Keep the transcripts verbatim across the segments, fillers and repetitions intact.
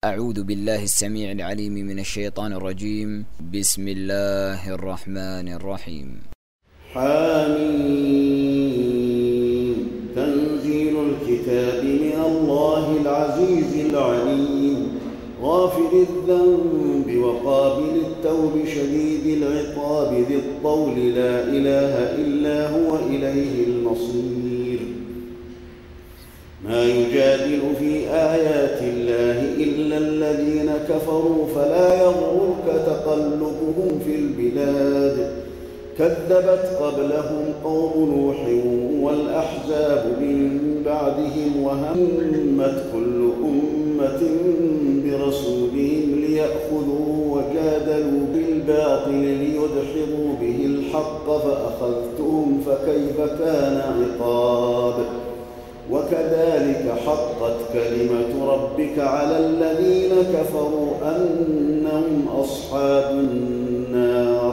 أعوذ بالله السميع العليم من الشيطان الرجيم. بسم الله الرحمن الرحيم. حميم. تنزيل الكتاب من الله العزيز العليم، غافر الذنب وقابل التوب شديد العقاب ذي الطول، لا إله إلا هو إليه المصير. ما يجادل في آيات الله إلا الذين كفروا، فلا يغرك تقلبهم في البلاد. كذبت قبلهم قوم نوح والأحزاب من بعدهم، وهمت كل أمة برسولهم ليأخذوا، وجادلوا بالباطل ليدحضوا به الحق، فأخذتهم فكيف كان عقاب. وكذلك حقت كلمة ربك على الذين كفروا أنهم أصحاب النار.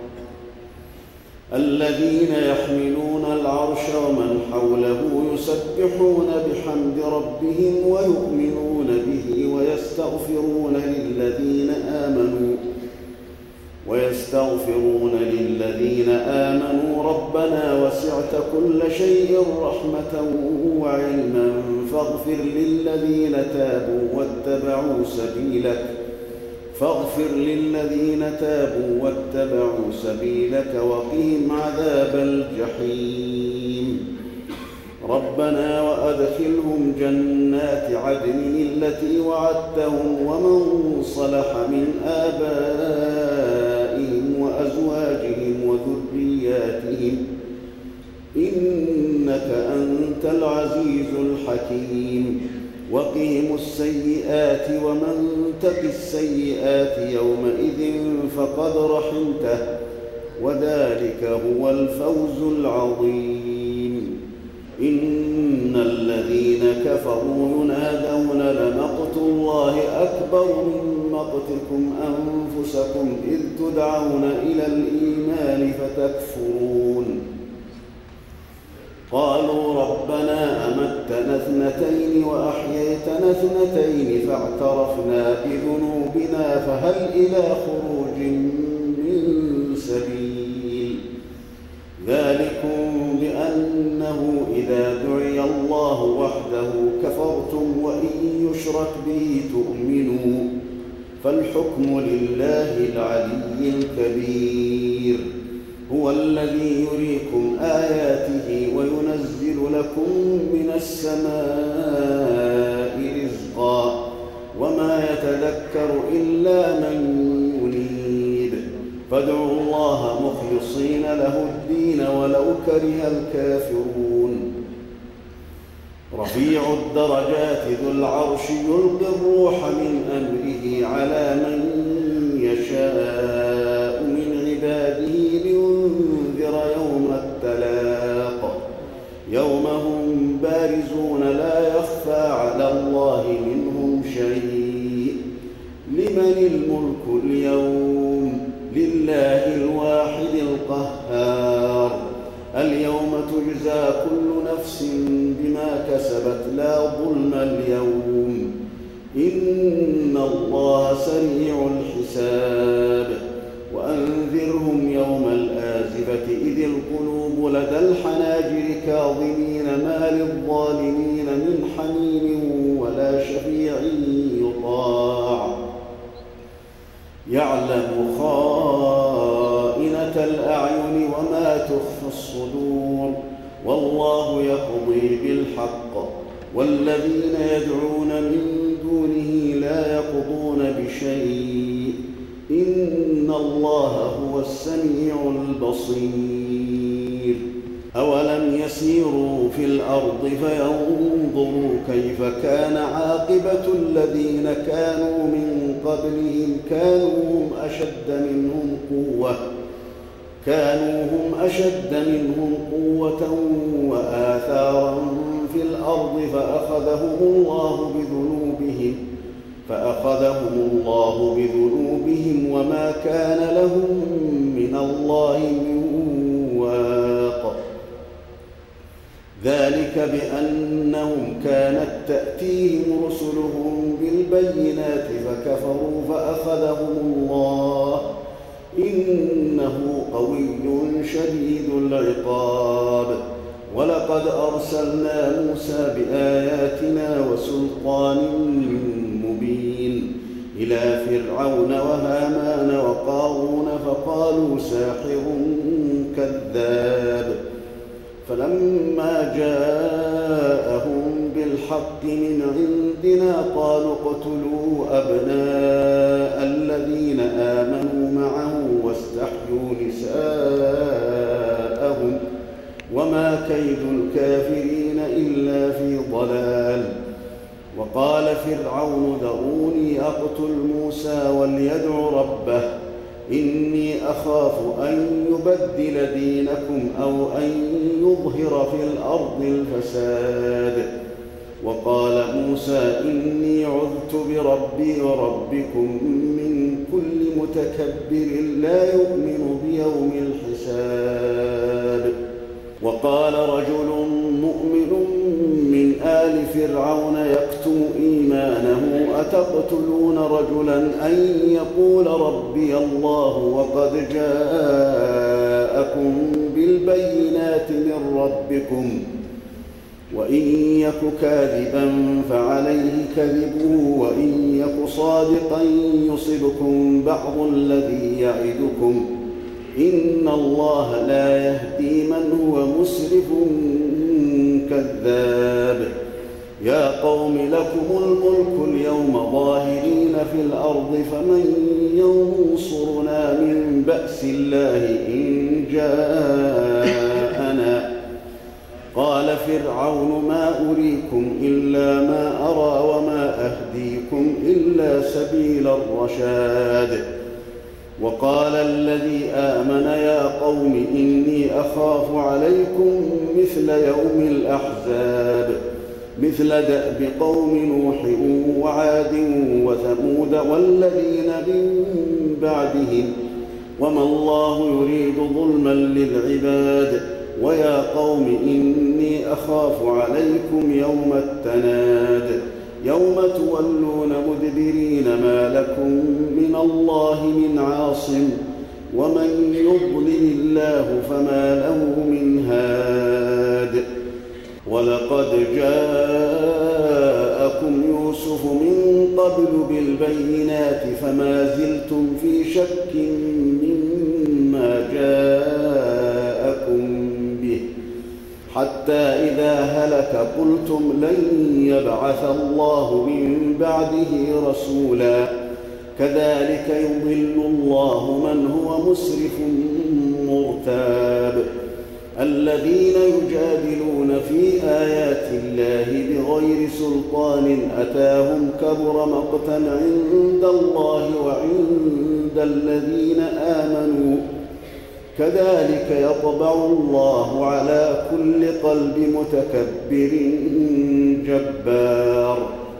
الذين يحملون العرش ومن حوله يسبحون بحمد ربهم ويؤمنون به ويستغفرون للذين آمنوا ويستغفرون للذين آمنوا ربنا وسعت كل شيء رحمة وعلما فاغفر للذين تابوا واتبعوا سبيلك فاغفر للذين تابوا واتبعوا سبيلك وقهم عذاب الجحيم. ربنا وأدخلهم جنات عدن التي وعدتهم ومن صلح من آبائهم وأزواجهم وذرياتهم، إنك أنت العزيز الحكيم. وقهم السيئات ومن تق السيئات يومئذ فقد رحمته، وذلك هو الفوز العظيم. إن الذين كفروا ينادون لمقت الله أكبر من مقتكم أنفسكم إذ تدعون إلى الإيمان فتكفرون. قالوا ربنا أمتنا اثنتين وأحييتنا اثنتين فاعترفنا بذنوبنا فهل إلى خروج من سبيل. ذلكم بأنه إذا دعي الله وحده كفرتم وإن يشرك به تؤمنوا، فالحكم لله العلي الكبير. هو الذي يريكم آياته وينزل لكم من السماء رزقا، وما يتذكر إلا من ينيب. فادعوا الله مخلصين له الدين ولو كره الكافرون. رفيع الدرجات ذو العرش يلقي الروح من أمره على من يشاء من عباده لينذر يوم التلاق، يوم هم بارزون لا يخفى على الله منهم شيء. لمن الملك اليوم؟ لله الواحد القهار. اليوم تجزى كل نفس بما كسبت لا ظلم اليوم، إن الله سريع الحساب. وأنذرهم يوم الآزفة إذ القلوب لدى الحناجر كاظمين ما للظالمين من حميم ولا شفيع يطاع. يعلم خائنة الأعين وما تخفي الصدور، والله يقضي بالحق، والذين يدعون من دونه لا يقضون بشيء، إن الله هو السميع البصير. أولم يسيروا في الأرض فينظروا كيف كان عاقبة الذين كانوا من قبلهم، كانوا هم أشد منهم قوة كانوا هم أشد منهم قوة وآثارا في الأرض فأخذهم الله بذنوبهم فأخذهم الله بذنوبهم وما كان لهم من الله من واق. ذلك بأنهم كانت تأتيهم رسلهم بالبينات بالبينات فكفروا فأخذهم الله إنه قوي شديد العقاب. ولقد أرسلنا موسى بآياتنا وسلطان مبين إلى فرعون وهامان وقارون فقالوا ساحر كذاب. فلما جاءهم بالحق من عندنا قالوا اقتلوا أبناء الذين آمنوا معه واستحيوا نساءهم وما كيد الكافرين إلا في ضلال. وقال فرعون ذروني أقتل موسى وليدع ربه إني أخاف أن يبدل دينكم أو أن يظهر في الأرض الفساد. وقال موسى إني عذت بربي وربكم من كل متكبر لا يؤمن بيوم الحساب. وقال رجل مؤمن من آل فرعون يكتم إيمانه أتقتلون رجلا أن يقول ربي الله وقد جاءكم بالبينات من ربكم وإن يك كاذبا فعليه كذبه وإن يك صادقا يصبكم بعض الذي يعدكم إن الله لا يهدي من هو مسرف كذاب. يا قوم لكم الملك اليوم ظاهرين في الأرض فمن ينصرنا من بأس الله إن جاءنا. قال فرعون ما أريكم إلا ما أرى وما أهديكم إلا سبيل الرشاد. وقال الذي آمن يا قوم إني أخاف عليكم مثل يوم الأحزاب مثل دأب قوم نوح وعاد وثمود والذين من بعدهم وما الله يريد ظلما للعباد. ويا قوم إني أخاف عليكم يوم التناد يوم تولون مدبرين ما لكم من الله من عاصم ومن يضلل الله فما له من هاد. ولقد جاءكم يوسف من قبل بالبينات فما زلتم في شك مما جاءكم به حتى إذا هلك قلتم لن يبعث الله من بعده رسولا كذلك يضل الله من هو مسرف مرتاب. الذين يجادلون في آيات الله بغير سلطان أتاهم كبر مقتا عند الله وعند الذين آمنوا كذلك يطبع الله على كل قلب متكبر جبار.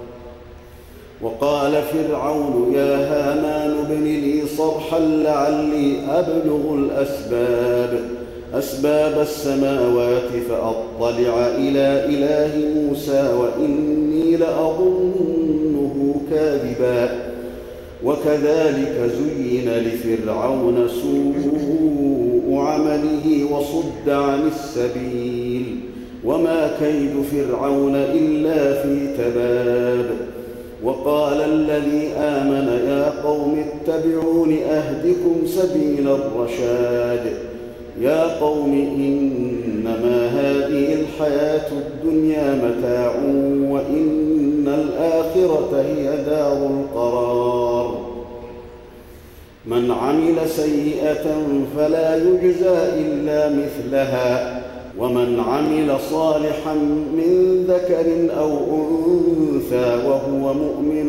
وقال فرعون يا هامان ابن لي صرحا لعلي أبلغ الأسباب أسباب السماوات فأطلع إلى إله موسى وإني لأظنه كاذبا. وكذلك زين لفرعون سوء عمله وصد عن السبيل وما كيد فرعون إلا في تباب. وقال الذي آمن يا قوم اتبعون أهدكم سبيل الرشاد. يا قوم إنما هذه الحياة الدنيا متاع وإن الآخرة هي دار القرار. من عمل سيئة فلا يجزى إلا مثلها ومن عمل صالحا من ذكر أو أنثى وهو مؤمن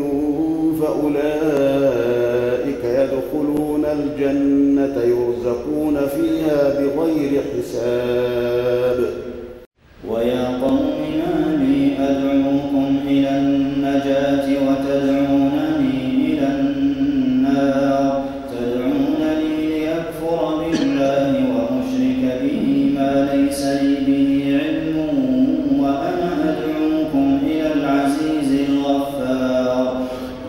فأولئك يدخلون الجنة يرزقون فيها بغير حساب. ويا قوم ما لي أدعوكم إلى النجاة وتدعونني إلى النار تدعونني لأكفر بالله وأشرك به ما ليس لي به علم وأنا أدعوكم إلى العزيز الغفار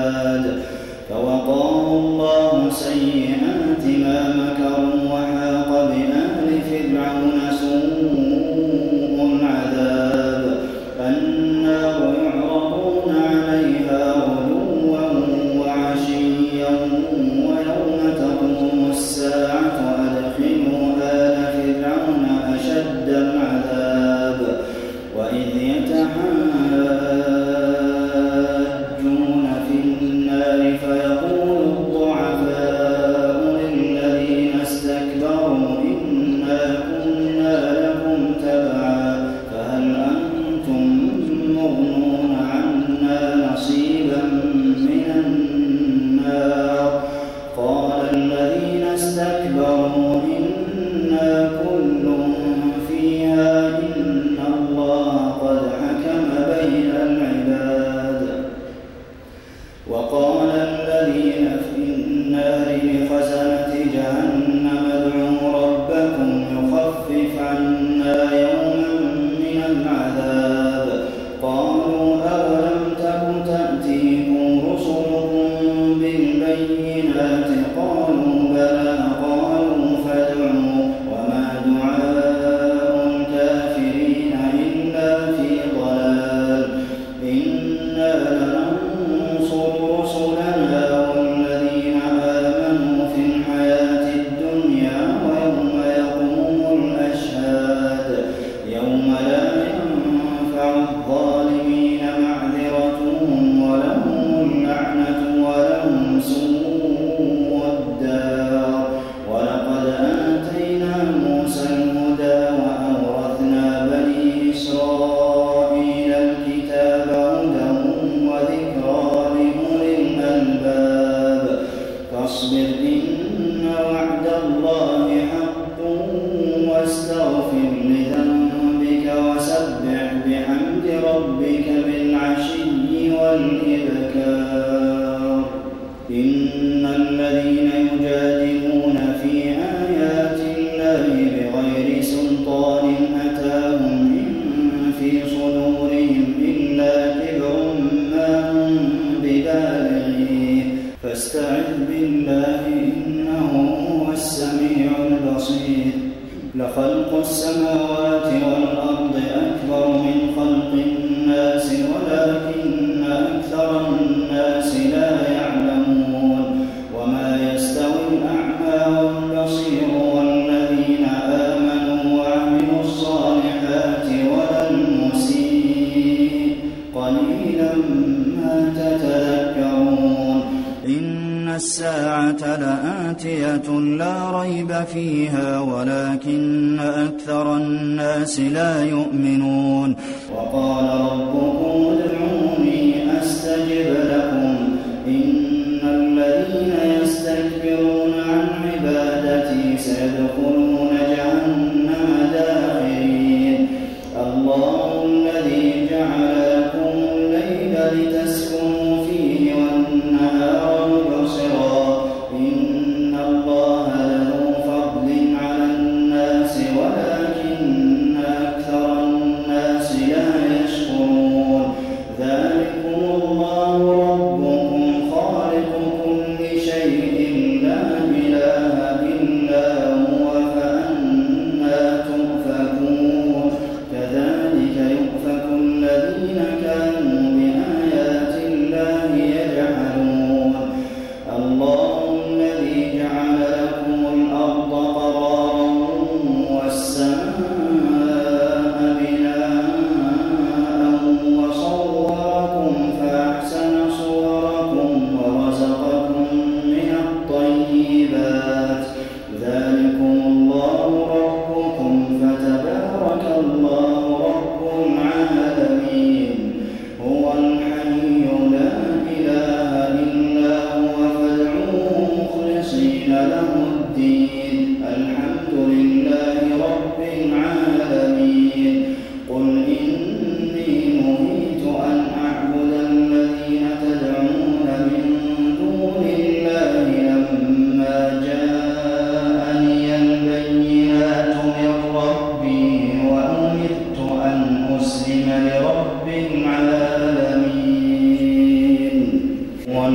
العباد فوقاه الله سيئات ما مكروا وحاق بآل فرعون سوء العذاب النار يعرضون عليها غدوا وعشيا ويوم تقوم الساعة أدخلوا آل فرعون أشد العذاب وإذ يتحاجون في النار فيقول الضعفاء للذين استكبروا إنا كنا لكم تبعا فهل أنتم مغنون عنا نصيبا من النار قال الذين استكبروا إنا كل فيها إن الله قد حكم بين العباد وقال الذين في النار لخزنة جهنم ادعوا ربكم يخفف عنا يوما من العذاب قالوا أولم تك تأتيكم رسلكم بالبينات قالوا بلى قالوا فادعوا وما دعاء الكافرين إلا في ضلال إنا لننصر رسلنا والذين آمنوا في الحياة الدنيا ويوم يقوم الأشهاد يوم لا ينفع الظالمين معذرتهم ولهم اللعنة ولهم سوء الدار ولقد آتينا موسى الهدى وأورثنا بني إسرائيل الكتاب هدى وذكرى لأولي الألباب فاصبر إن وعد الله حق واستغفر لذنبك وسبح بحمد ربك بالعشي والإبكار إن الذين يجادلون في آيات الله بغير سلطان أتاهم إن في صدورهم إلا كبر ما هم ببالغيه فاستعذ بالله إنه هو السميع البصير لخلق السماوات والأرض أكبر من خلق الناس ولكن أكثر الناس لا يعلمون وما يستوي الأعمى والبصير والذين آمنوا وعملوا الصالحات ولا المسيء قليلا ما تتذكرون إن الساعة لآتية لا ريب فيها ولكن أكثر الناس لا يؤمنون وقال ربكم ادعوني أستجب لكم إن الذين يستكبرون عن عبادتي سيدخلون جهنم داخرين الله الذي جعل لكم الليل لتسكنوا فيه والنهار مبصرا إن الله له فضل على الناس ولكن أكثر الناس لا يشكرون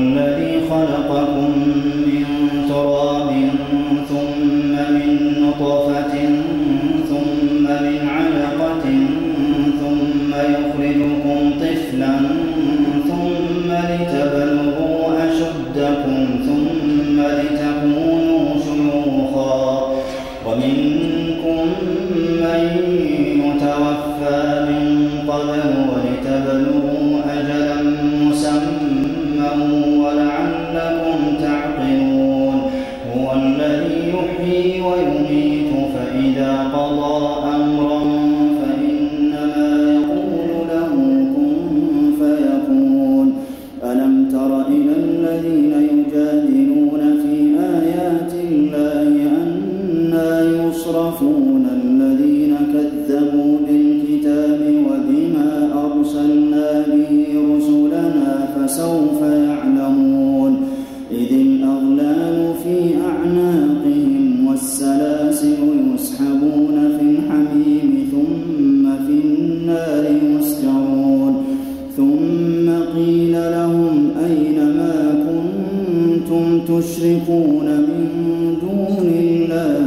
الذي خلقكم من تراب ثم من نطفة ثم من علقة ثم يخرجكم طفلا ثم لتبلغوا أشدكم ثم لتكونوا شيوخا ومنكم من يتوفى من قبل ولتبلغوا أجلا مسمى ولعلكم تعقلون هو الذي يحيي ويميت فإذا قضى أمرا فإنما يقول له كن فيكون ألم تر إلى الذين يجادلون في آيات الله أنى يصرفون الذين كذبوا بالكتاب وبما أرسلنا به رسلنا فسوف يعلمون إذ الأغلال في أعناقهم والسلاسل يسحبون في الحميم ثم في النار يسجرون ثم قيل لهم أين ما كنتم تشركون من دون الله